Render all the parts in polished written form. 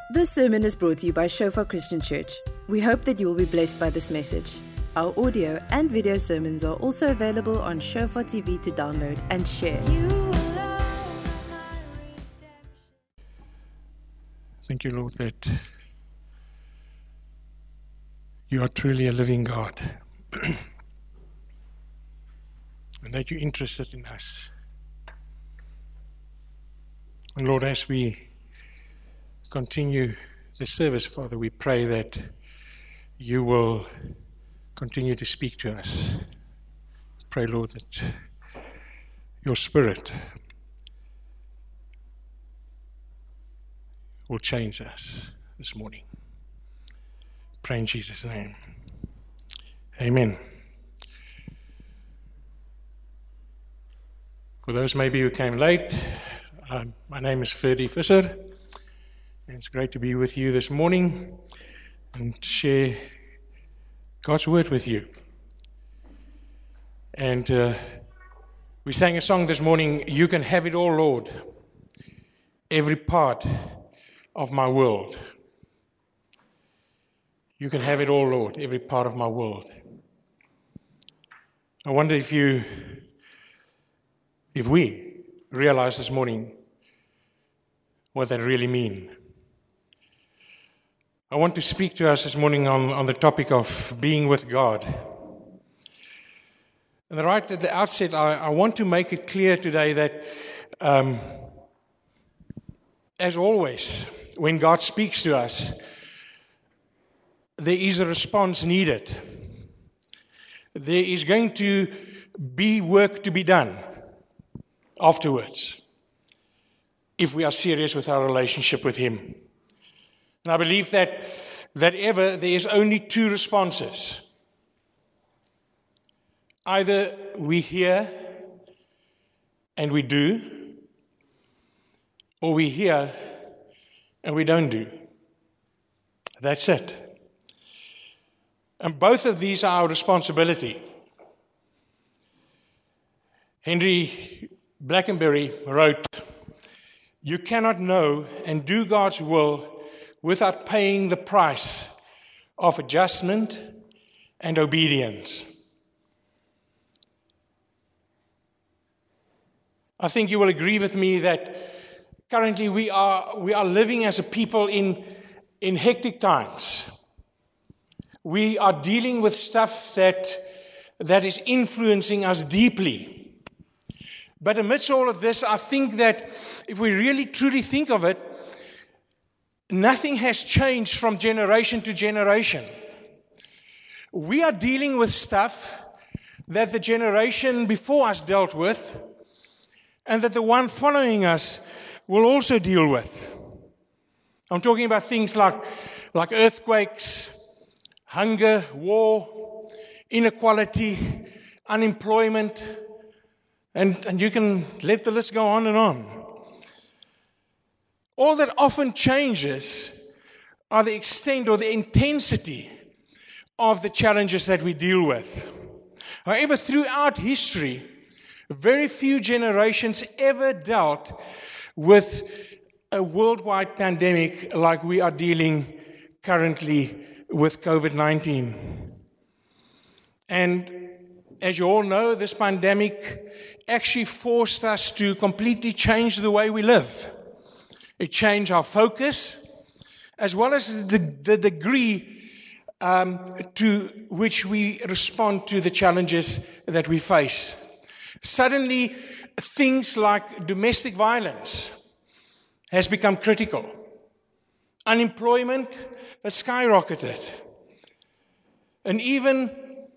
This sermon is brought to you by Shofar Christian Church. We hope that you will be blessed by this message. Our audio and video sermons are also available on Shofar TV to download and share. Thank you, Lord, that you are truly a living God and that you're interested in us. And Lord, as we continue the service, Father, we pray that you will continue to speak to us. Pray, Lord, that your Spirit will change us this morning. Pray in Jesus' name. Amen. For those maybe who came late, my name is Ferdy Visser, and it's great to be with you this morning and share God's word with you. And we sang a song this morning, "You Can Have It All, Lord, Every Part of My World." You can have it all, Lord, every part of my world. I wonder if we realize this morning what that really means. I want to speak to us this morning on the topic of being with God. And right at the outset, I want to make it clear today that, as always, when God speaks to us, there is a response needed. There is going to be work to be done afterwards if we are serious with our relationship with Him. And I believe that there is only two responses. Either we hear and we do, or we hear and we don't do. That's it. And both of these are our responsibility. Henry Blackenberry wrote, "You cannot know and do God's will without paying the price of adjustment and obedience." I think you will agree with me that currently we are living as a people in hectic times. We are dealing with stuff that is influencing us deeply. But amidst all of this, I think that if we really truly think of it, nothing has changed from generation to generation. We are dealing with stuff that the generation before us dealt with, and that the one following us will also deal with. I'm talking about things like earthquakes, hunger, war, inequality, unemployment, and you can let the list go on and on. All that often changes are the extent or the intensity of the challenges that we deal with. However, throughout history, very few generations ever dealt with a worldwide pandemic like we are dealing currently with COVID-19. And as you all know, this pandemic actually forced us to completely change the way we live. It changed our focus, as well as the degree to which we respond to the challenges that we face. Suddenly, things like domestic violence has become critical. Unemployment has skyrocketed. And even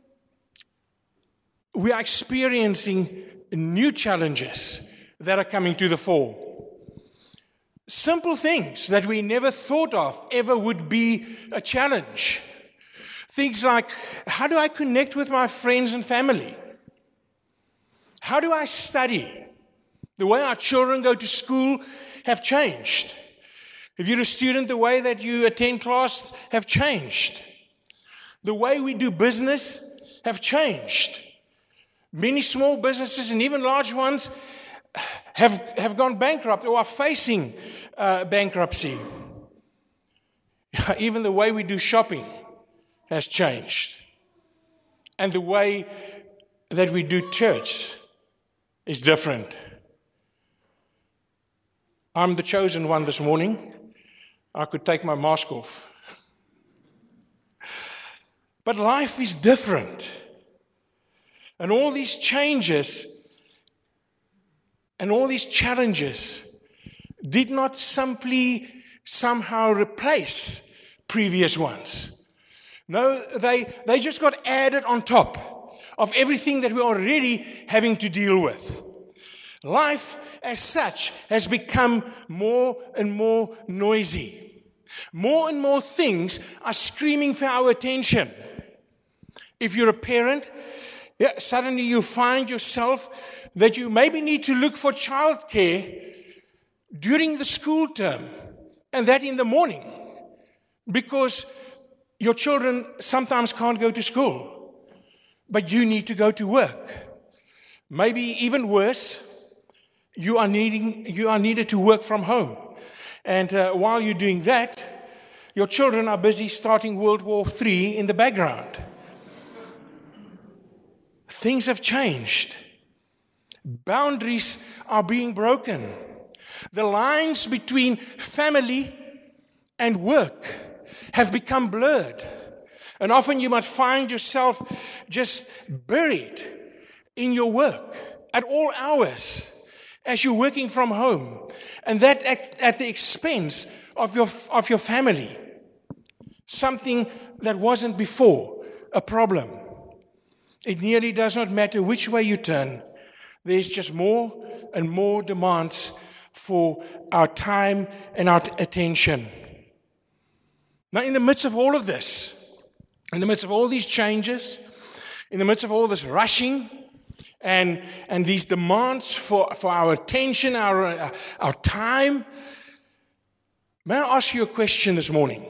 we are experiencing new challenges that are coming to the fore. Simple things that we never thought of ever would be a challenge. Things like, how do I connect with my friends and family? How do I study? The way our children go to school have changed. If you're a student, the way that you attend class have changed. The way we do business have changed. Many small businesses and even large ones have gone bankrupt or are facing bankruptcy. Even the way we do shopping has changed. And the way that we do church is different. I'm the chosen one this morning. I could take my mask off. But life is different. And all these changes and all these challenges did not simply somehow replace previous ones. No, they just got added on top of everything that we're already having to deal with. Life as such has become more and more noisy. More and more things are screaming for our attention. If you're a parent, suddenly you find yourself that you maybe need to look for childcare during the school term, and that in the morning, because your children sometimes can't go to school, but you need to go to work. Maybe even worse, you are needed to work from home. And while you're doing that, your children are busy starting World War III in the background. Things have changed. Boundaries are being broken. The lines between family and work have become blurred. And often you might find yourself just buried in your work at all hours as you're working from home. And that at the expense of your family. Something that wasn't before a problem. It nearly does not matter which way you turn. There's just more and more demands for our time and our attention. Now, in the midst of all of this, in the midst of all these changes, in the midst of all this rushing and these demands for our attention, our time, may I ask you a question this morning?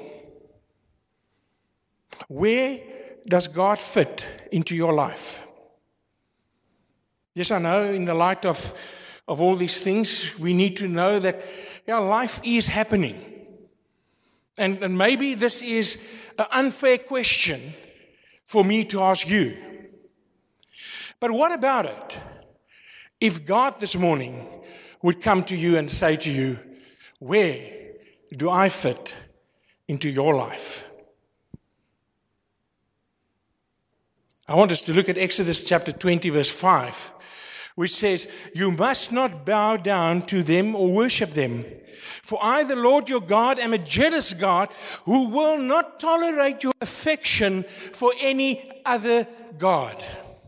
Where does God fit into your life? Yes, I know in the light of all these things, we need to know that life is happening. And maybe this is an unfair question for me to ask you. But what about it if God this morning would come to you and say to you, where do I fit into your life? I want us to look at Exodus chapter 20, verse 5, which says, "You must not bow down to them or worship them. For I, the Lord your God, am a jealous God who will not tolerate your affection for any other God."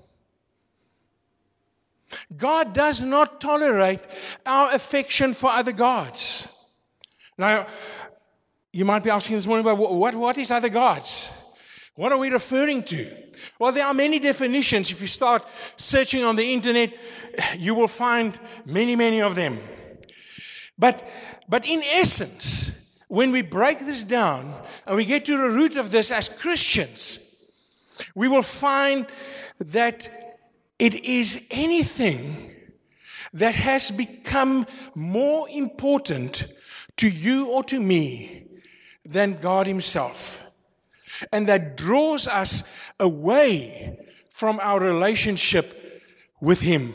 God does not tolerate our affection for other gods. Now, you might be asking this morning, but what is other gods? What are we referring to? Well, there are many definitions. If you start searching on the internet, you will find many, many of them. But in essence, when we break this down and we get to the root of this as Christians, we will find that it is anything that has become more important to you or to me than God Himself. And that draws us away from our relationship with Him.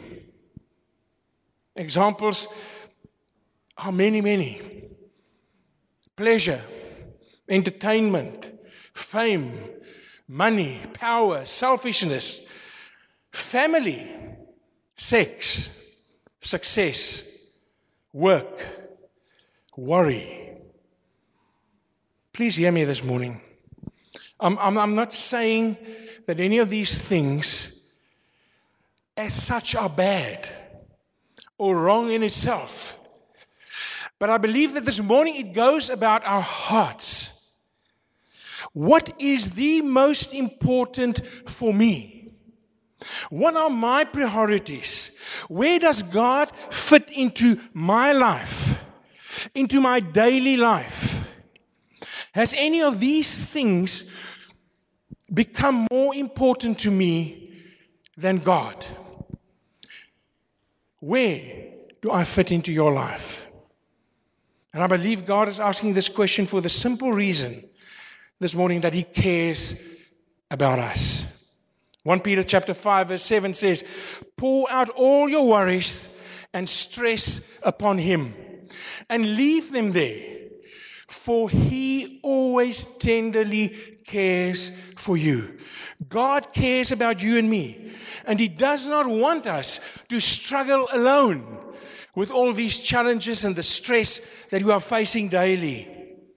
Examples are many, many. Pleasure, entertainment, fame, money, power, selfishness, family, sex, success, work, worry. Please hear me this morning. I'm not saying that any of these things as such are bad or wrong in itself. But I believe that this morning it goes about our hearts. What is the most important for me? What are my priorities? Where does God fit into my life, into my daily life? Has any of these things become more important to me than God? Where do I fit into your life? And I believe God is asking this question for the simple reason this morning that He cares about us. 1 Peter chapter 5 verse 7 says, pour out all your worries and stress upon Him and leave them there, for He always tenderly cares for you. God cares about you and me, and He does not want us to struggle alone with all these challenges and the stress that we are facing daily.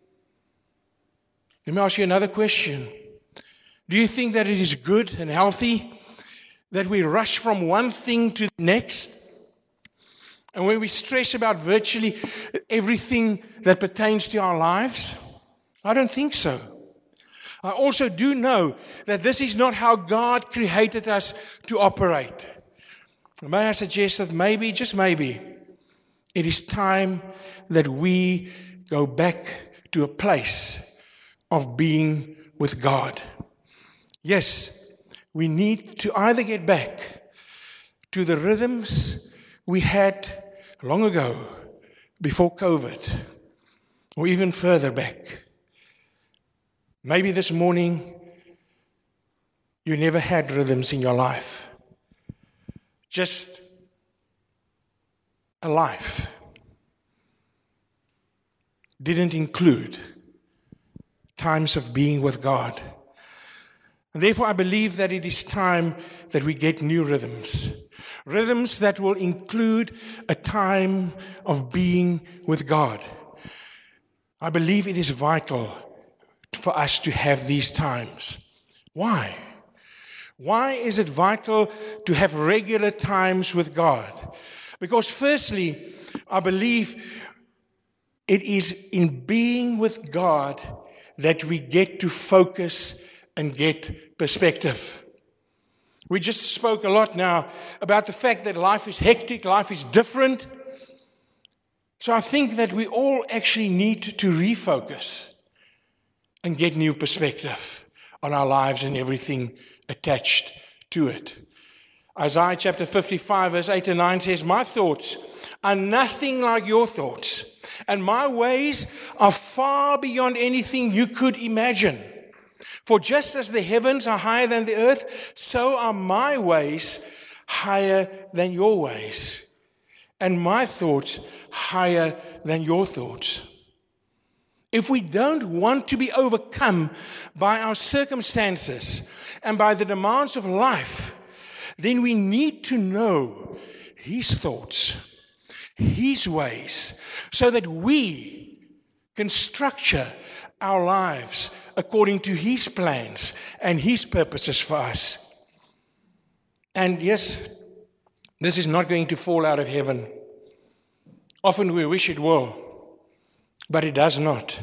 Let me ask you another question. Do you think that it is good and healthy that we rush from one thing to the next? And when we stress about virtually everything that pertains to our lives? I don't think so. I also do know that this is not how God created us to operate. May I suggest that maybe, just maybe, it is time that we go back to a place of being with God. Yes, we need to either get back to the rhythms we had long ago, before COVID, or even further back. Maybe this morning you never had rhythms in your life. Just a life didn't include times of being with God. And therefore, I believe that it is time that we get new rhythms. Rhythms that will include a time of being with God. I believe it is vital for us to have these times. Why? Why is it vital to have regular times with God? Because firstly, I believe it is in being with God that we get to focus and get perspective. We just spoke a lot now about the fact that life is hectic, life is different. So I think that we all actually need to refocus and get new perspective on our lives and everything attached to it. Isaiah chapter 55 verse 8 and 9 says, my thoughts are nothing like your thoughts, and my ways are far beyond anything you could imagine. For just as the heavens are higher than the earth, so are my ways higher than your ways, and my thoughts higher than your thoughts. If we don't want to be overcome by our circumstances and by the demands of life, then we need to know His thoughts, His ways, so that we can structure our lives according to His plans and His purposes for us. And yes, this is not going to fall out of heaven. Often we wish it will, but it does not.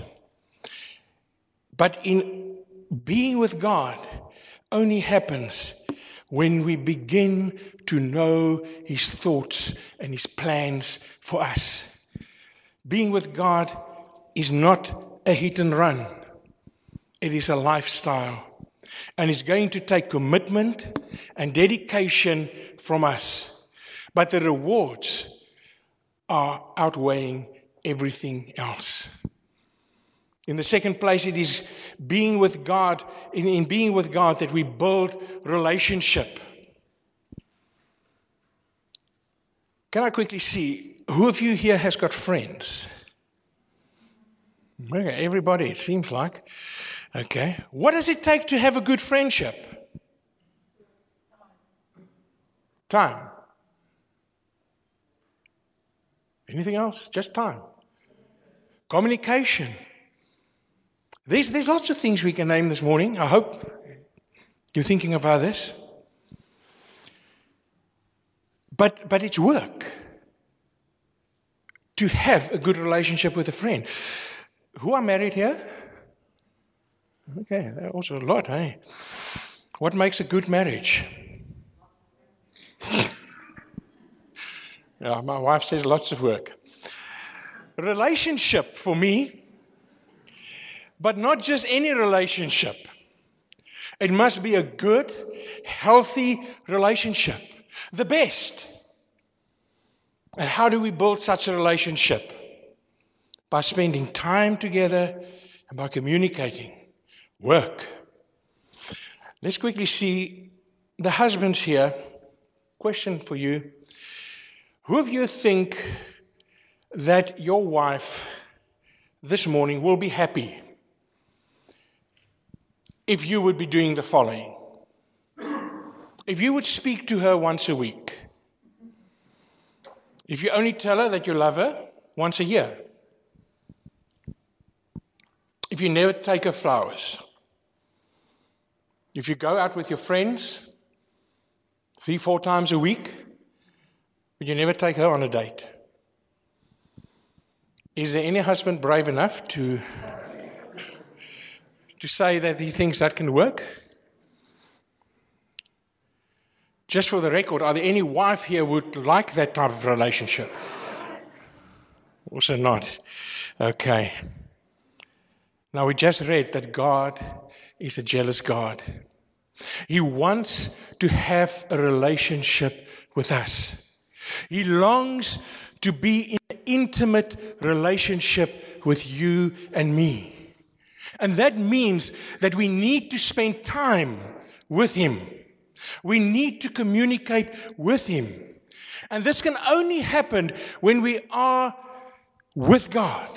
But in being with God only happens when we begin to know His thoughts and His plans for us. Being with God is not a hit and run. It is a lifestyle. And it's going to take commitment and dedication from us. But the rewards are outweighing everything else. In the second place, it is being with God, in being with God that we build relationship. Can I quickly see, who of you here has got friends? Okay, everybody, it seems like. Okay. What does it take to have a good friendship? Time. Anything else? Just time. Communication. There's lots of things we can name this morning. I hope you're thinking of others. But it's work to have a good relationship with a friend. Who are married here? Okay, there are also a lot, hey? What makes a good marriage? Yeah, my wife says lots of work. A relationship for me, but not just any relationship. It must be a good, healthy relationship. The best. And how do we build such a relationship? by spending time together and by communicating. Work. Let's quickly see the husbands here. Question for you. Who of you think that your wife this morning will be happy if you would be doing the following? If you would speak to her once a week. If you only tell her that you love her once a year. If you never take her flowers. If you go out with your friends 3-4 times a week, but you never take her on a date. Is there any husband brave enough to say that he thinks that can work? Just for the record, are there any wife here who would like that type of relationship? Also not. Okay. Now we just read that God is a jealous God. He wants to have a relationship with us. He longs to be in an intimate relationship with you and me. And that means that we need to spend time with Him. We need to communicate with Him. And this can only happen when we are with God.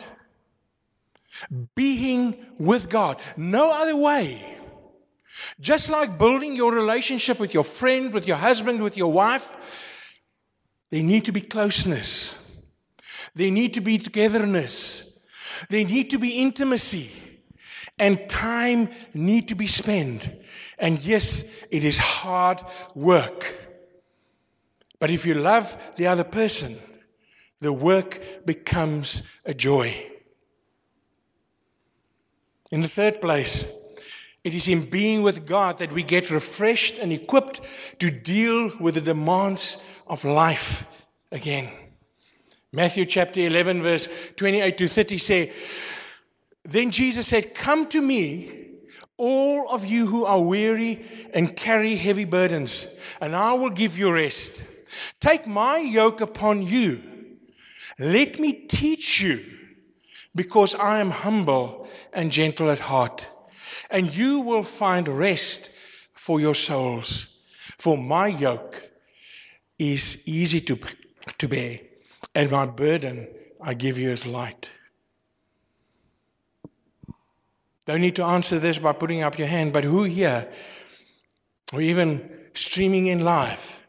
Being with God. No other way. Just like building your relationship with your friend, with your husband, with your wife, there need to be closeness. There need to be togetherness. There need to be intimacy. And time need to be spent. And yes, it is hard work. But if you love the other person, the work becomes a joy. In the third place, it is in being with God that we get refreshed and equipped to deal with the demands of life again. Matthew chapter 11, verse 28 to 30 say, Then Jesus said, Come to me, all of you who are weary and carry heavy burdens, and I will give you rest. Take my yoke upon you. Let me teach you, because I am humble and gentle at heart, and you will find rest for your souls. For my yoke is easy to bear, and my burden I give you as light. Don't need to answer this by putting up your hand, but who here, or even streaming in live,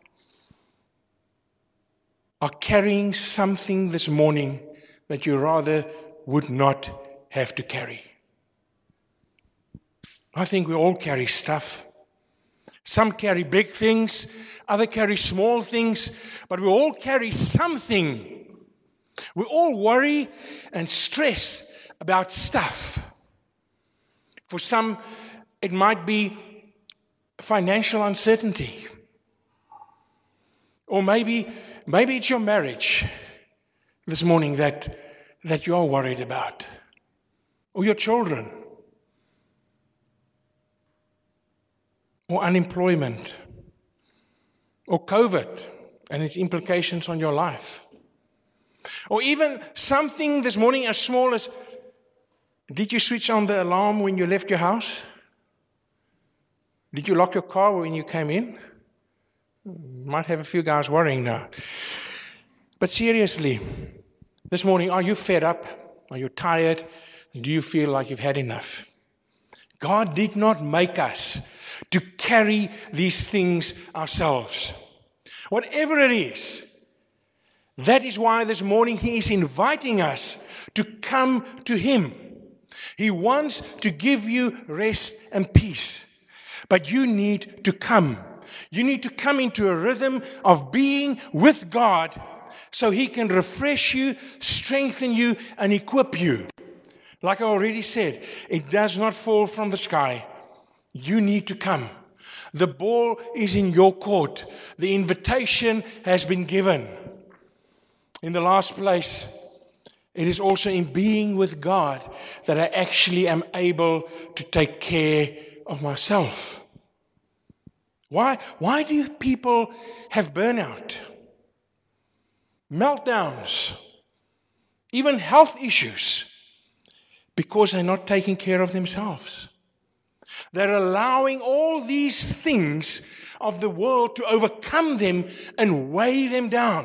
are carrying something this morning that you rather would not have to carry? I think we all carry stuff. Some carry big things, others carry small things, but we all carry something. We all worry and stress about stuff. For some, it might be financial uncertainty. Or maybe it's your marriage this morning that you are worried about. Or your children. Or unemployment. Or COVID and its implications on your life. Or even something this morning as small as, did you switch on the alarm when you left your house? Did you lock your car when you came in? Might have a few guys worrying now. But seriously, this morning, are you fed up? Are you tired? Do you feel like you've had enough? God did not make us to carry these things ourselves. Whatever it is, that is why this morning He is inviting us to come to Him. He wants to give you rest and peace. But you need to come. You need to come into a rhythm of being with God so He can refresh you, strengthen you, and equip you. Like I already said, it does not fall from the sky. You need to come. The ball is in your court. The invitation has been given. In the last place, it is also in being with God that I actually am able to take care of myself. Why do people have burnout? Meltdowns. even health issues, because they're not taking care of themselves. They're allowing all these things of the world to overcome them and weigh them down.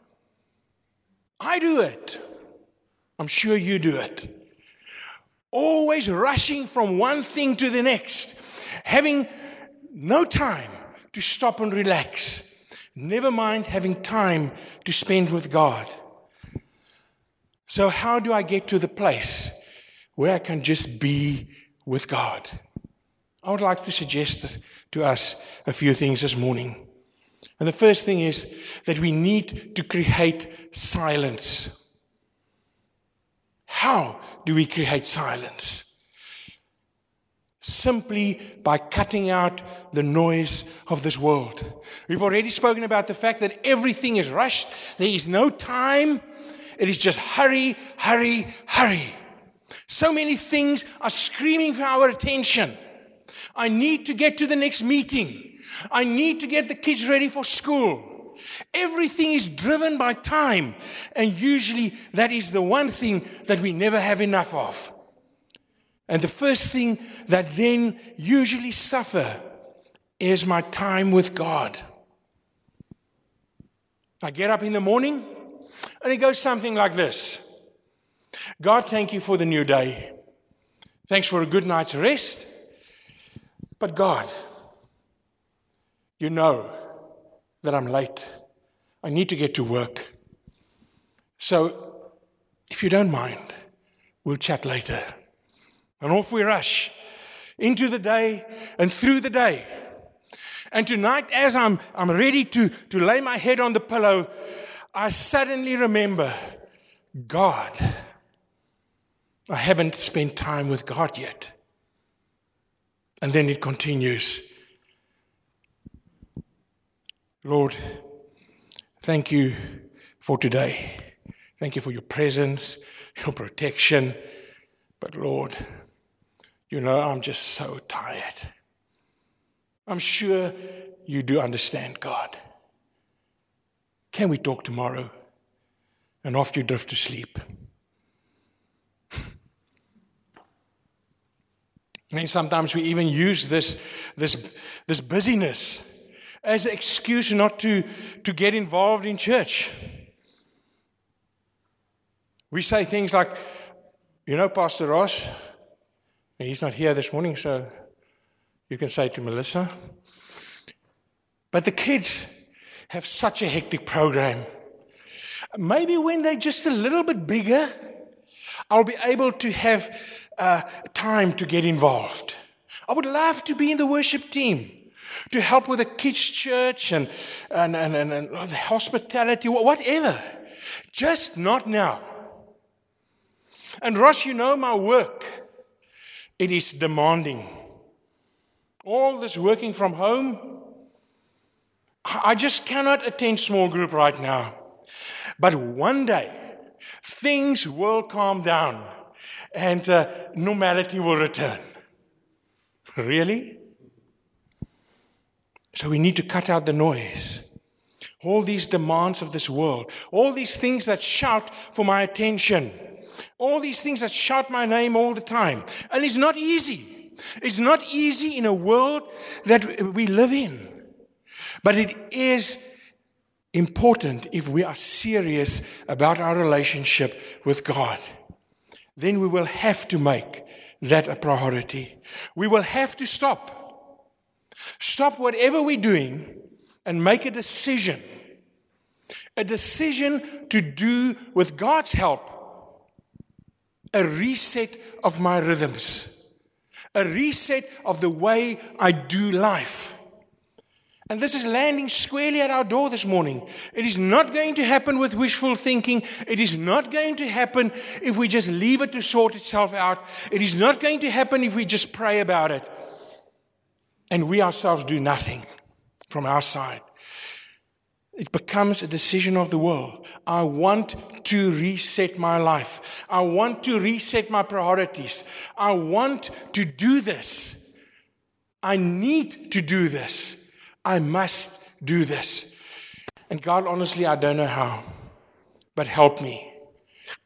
I do it. I'm sure you do it. Always rushing from one thing to the next, having no time to stop and relax. Never mind having time to spend with God. So how do I get to the place where I can just be with God? I would like to suggest to us a few things this morning. And the first thing is that we need to create silence. How do we create silence? Simply by cutting out the noise of this world. We've already spoken about the fact that everything is rushed. There is no time. It is just hurry, hurry, hurry. So many things are screaming for our attention. I need to get to the next meeting. I need to get the kids ready for school. Everything is driven by time, and usually that is the one thing that we never have enough of. And the first thing that then usually suffer is my time with God. I get up in the morning, and it goes something like this. God, thank you for the new day. Thanks for a good night's rest. But God, you know that I'm late. I need to get to work. So, if you don't mind, we'll chat later. And off we rush into the day and through the day. And tonight, as I'm ready to lay my head on the pillow, I suddenly remember, God, I haven't spent time with God yet. And then it continues. Lord, thank you for today. Thank you for your presence, your protection. But Lord, you know, I'm just so tired. I'm sure you do understand, God. Can we talk tomorrow? And off you drift to sleep. And sometimes we even use this busyness as an excuse not to get involved in church. We say things like, you know, Pastor Ross, he's not here this morning, so you can say to Melissa. But the kids have such a hectic program. Maybe when they're just a little bit bigger, I'll be able to have time to get involved. I would love to be in the worship team, to help with the kids' church and the hospitality, whatever. Just not now. And Ross, you know my work. It is demanding. All this working from home, I just cannot attend small group right now. But one day, things will calm down and normality will return. Really? So we need to cut out the noise. All these demands of this world, all these things that shout for my attention, all these things that shout my name all the time. And it's not easy. It's not easy in a world that we live in. But it is important if we are serious about our relationship with God. Then we will have to make that a priority. We will have to stop. Stop whatever we're doing and make a decision. A decision to do, with God's help, a reset of my rhythms. A reset of the way I do life. And this is landing squarely at our door this morning. It is not going to happen with wishful thinking. It is not going to happen if we just leave it to sort itself out. It is not going to happen if we just pray about it and we ourselves do nothing from our side. It becomes a decision of the will. I want to reset my life. I want to reset my priorities. I want to do this. I need to do this. I must do this. And God, honestly, I don't know how, but help me.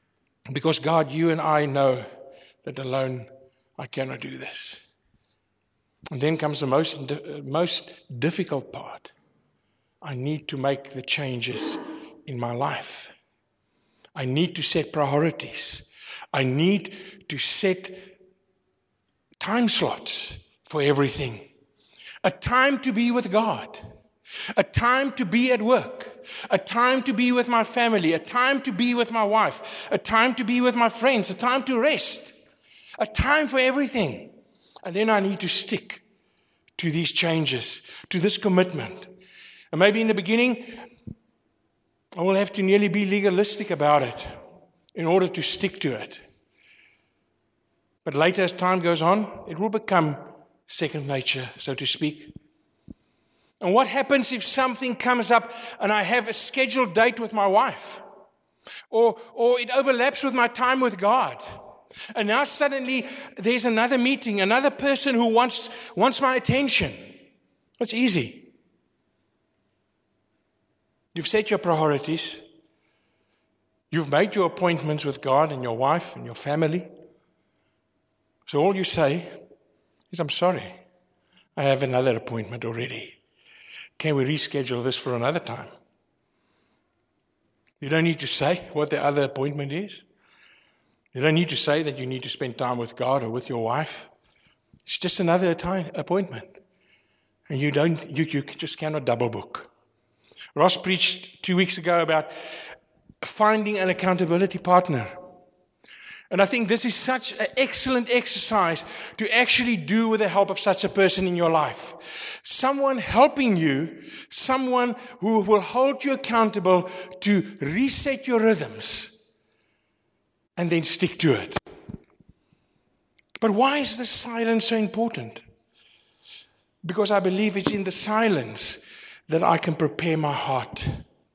Because God, you and I know that alone I cannot do this. And then comes the most difficult part. I need to make the changes in my life. I need to set priorities. I need to set time slots for everything. A time to be with God. A time to be at work. A time to be with my family. A time to be with my wife. A time to be with my friends. A time to rest. A time for everything. And then I need to stick to these changes, to this commitment. And maybe in the beginning, I will have to nearly be legalistic about it in order to stick to it. But later, as time goes on, it will become second nature, so to speak. And what happens if something comes up and I have a scheduled date with my wife? Or it overlaps with my time with God? And now suddenly there's another meeting, another person who wants my attention. It's easy. You've set your priorities. You've made your appointments with God and your wife and your family. So all you say is, I'm sorry, I have another appointment already. Can we reschedule this for another time? You don't need to say what the other appointment is. You don't need to say that you need to spend time with God or with your wife. It's just another appointment. And you just cannot double book. Ross preached 2 weeks ago about finding an accountability partner. And I think this is such an excellent exercise to actually do with the help of such a person in your life. Someone helping you, someone who will hold you accountable to reset your rhythms and then stick to it. But why is the silence so important? Because I believe it's in the silence that I can prepare my heart.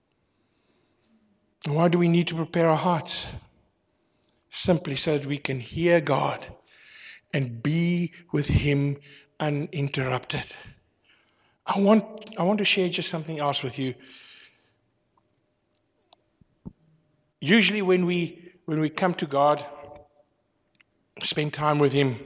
And why do we need to prepare our hearts? Simply so that we can hear God and be with Him uninterrupted. I want to share just something else with you. Usually when we come to God, spend time with Him,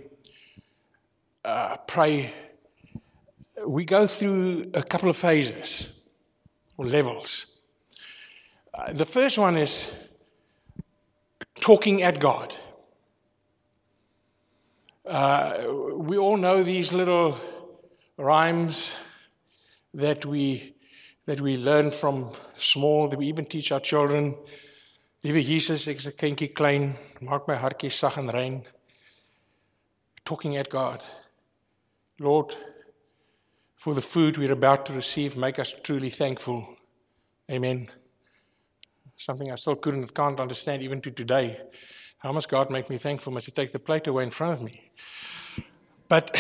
pray, we go through a couple of phases or levels. The first one is talking at God. We all know these little rhymes that we learn from small, that we even teach our children. Liewe Jesus, ek is 'n kindjie klein, maak my hartjie sag en rein. Talking at God. Lord, for the food we're about to receive, make us truly thankful. Amen. Something I still can't understand even to today. How must God make me thankful? Must He take the plate away in front of me? But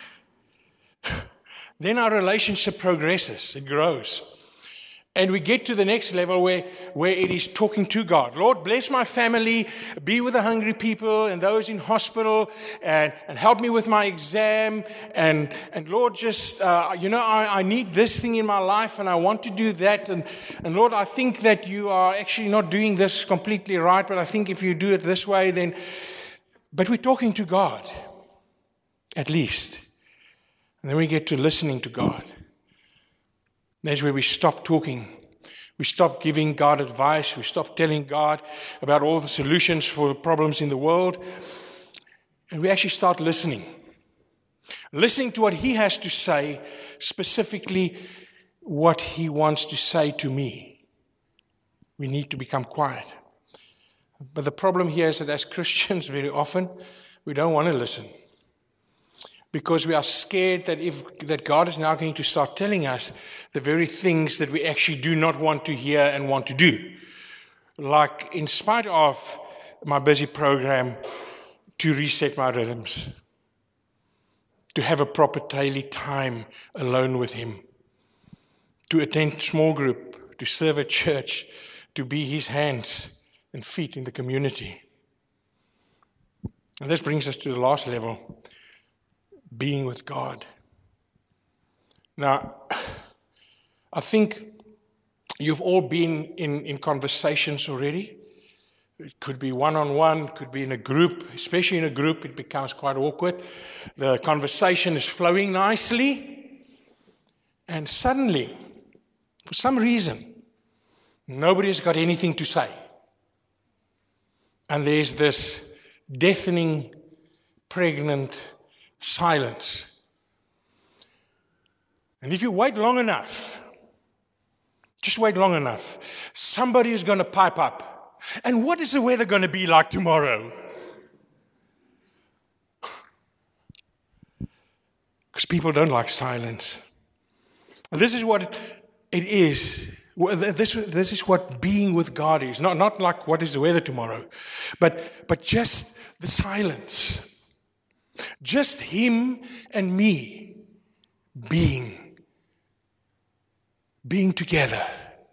then our relationship progresses, it grows. And we get to the next level where it is talking to God. Lord, bless my family, be with the hungry people and those in hospital, and help me with my exam. And Lord, just, I need this thing in my life and I want to do that. And Lord, I think that you are actually not doing this completely right, but I think if you do it this way, then... But we're talking to God, at least. And then we get to listening to God. That's where we stop talking. We stop giving God advice. We stop telling God about all the solutions for the problems in the world. And we actually start listening. Listening to what He has to say, specifically what He wants to say to me. We need to become quiet. But the problem here is that as Christians, very often, we don't want to listen. Because we are scared that God is now going to start telling us the very things that we actually do not want to hear and want to do. Like, in spite of my busy program, to reset my rhythms. To have a proper daily time alone with Him. To attend small group, to serve at church, to be His hands and feet in the community. And this brings us to the last level. Being with God. Now, I think you've all been in conversations already. It could be one-on-one, could be in a group. Especially in a group, it becomes quite awkward. The conversation is flowing nicely. And suddenly, for some reason, nobody's got anything to say. And there's this deafening, pregnant silence. And if you wait long enough, just wait long enough, somebody is going to pipe up. And what is the weather going to be like tomorrow? Because people don't like silence. And this is what it is. This is what being with God is. Not like what is the weather tomorrow, but just the silence. Just Him and me being together.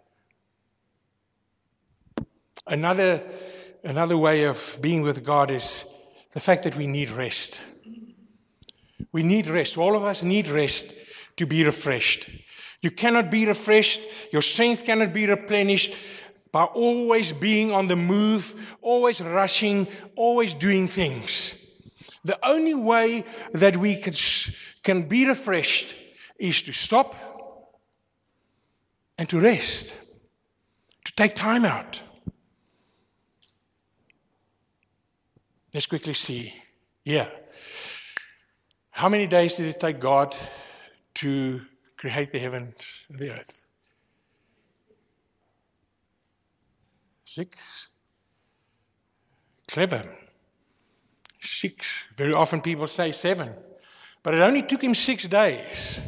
Another way of being with God is the fact that we need rest. We need rest. All of us need rest to be refreshed. You cannot be refreshed. Your strength cannot be replenished by always being on the move, always rushing, always doing things. The only way that we can be refreshed is to stop and to rest, to take time out. Let's quickly see. Yeah. How many days did it take God to create the heavens and the earth? 6. Clever. 6. Very often people say 7. But it only took Him 6 days.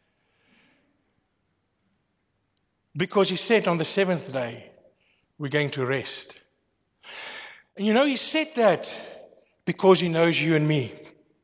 Because He said on the 7th day, we're going to rest. And you know, He said that because He knows you and me.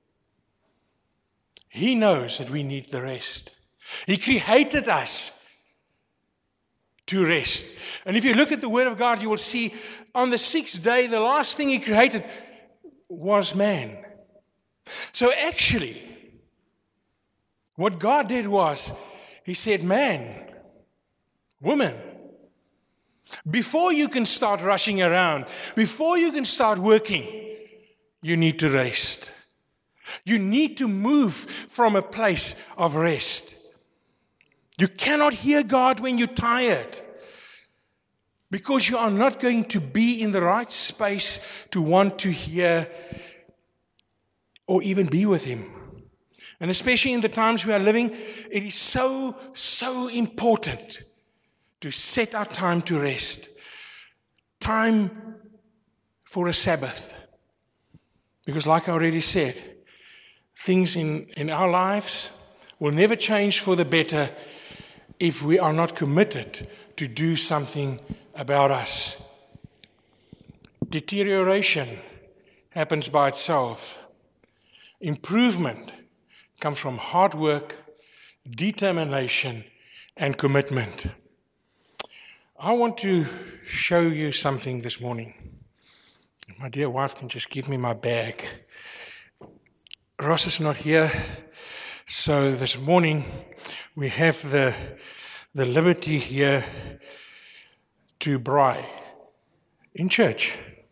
He knows that we need the rest. He created us to rest. And if you look at the Word of God, you will see on the 6th day, the last thing He created was man. So actually, what God did was, He said, man, woman, before you can start rushing around, before you can start working, you need to rest. You need to move from a place of rest. You cannot hear God when you're tired, because you are not going to be in the right space to want to hear or even be with Him. And especially in the times we are living, it is so important to set our time to rest. Time for a Sabbath. Because like I already said, things in our lives will never change for the better if we are not committed to do something about us. Deterioration happens by itself. Improvement comes from hard work, determination, and commitment. I want to show you something this morning. My dear wife can just give me my bag. Ross is not here, so this morning we have the liberty here to braai in church.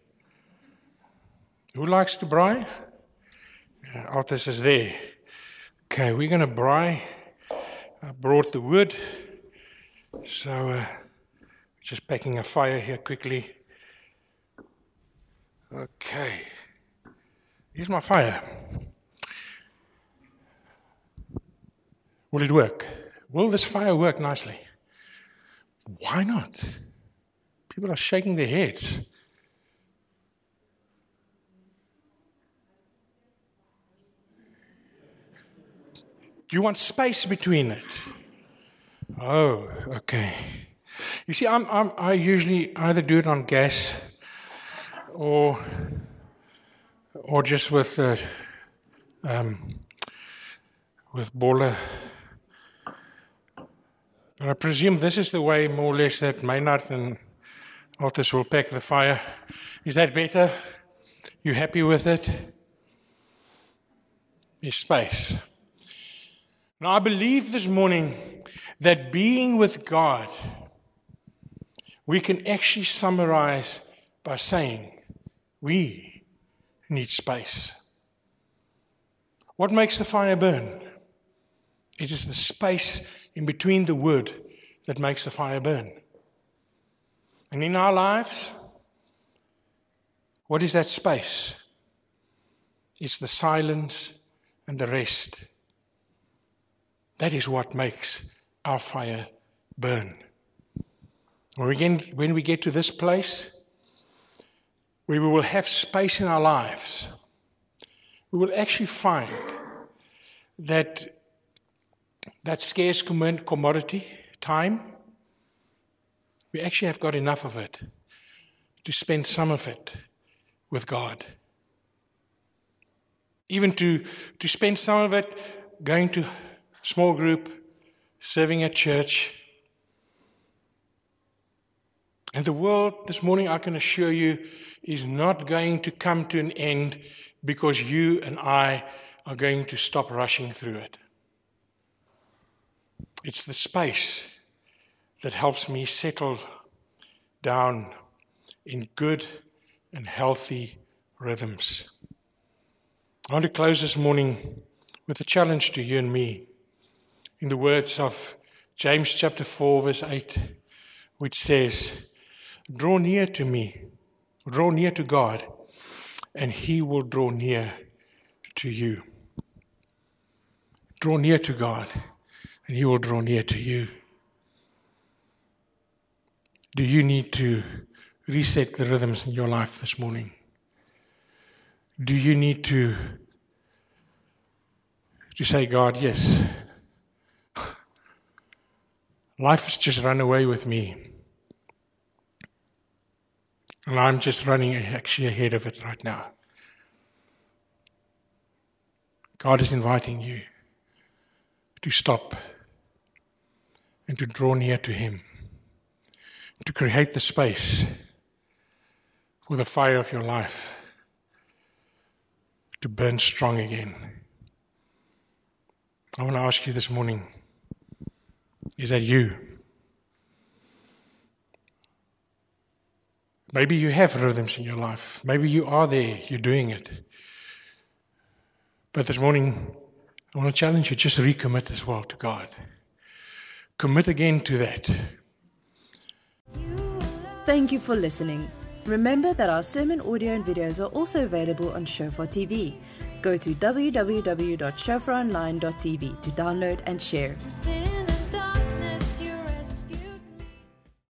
Who likes to braai? Altus is there. Okay, we're going to braai. I brought the wood, so just packing a fire here quickly. Okay, here's my fire. Will it work? Will this fire work nicely? Why not? People are shaking their heads. Do you want space between it? Oh, okay. You see, I usually either do it on gas or just with boiler. But I presume this is the way, more or less, that Maynard and Altus will pack the fire. Is that better? You happy with it? There's space. Now, I believe this morning that being with God, we can actually summarize by saying, we need space. What makes the fire burn? It is the space in between the wood that makes the fire burn. And in our lives, what is that space? It's the silence and the rest. That is what makes our fire burn. When we get to this place, where we will have space in our lives, we will actually find that scarce commodity, time, we actually have got enough of it to spend some of it with God. Even to spend some of it going to small group, serving at church. And the world this morning, I can assure you, is not going to come to an end because you and I are going to stop rushing through it. It's the space that helps me settle down in good and healthy rhythms. I want to close this morning with a challenge to you and me in the words of James chapter 4 verse 8, which says, draw near to me, draw near to God, and He will draw near to you. Draw near to God, and He will draw near to you. Do you need to reset the rhythms in your life this morning? Do you need to say, God, yes, life has just run away with me. And I'm just running actually ahead of it right now. God is inviting you to stop and to draw near to Him, to create the space for the fire of your life to burn strong again. I want to ask you this morning, is that you? Maybe you have rhythms in your life. Maybe you are there, you're doing it. But this morning, I want to challenge you, just recommit as well to God. Commit again to that. Thank you for listening. Remember that our sermon audio and videos are also available on Shofar TV. Go to www.shofaronline.tv to download and share.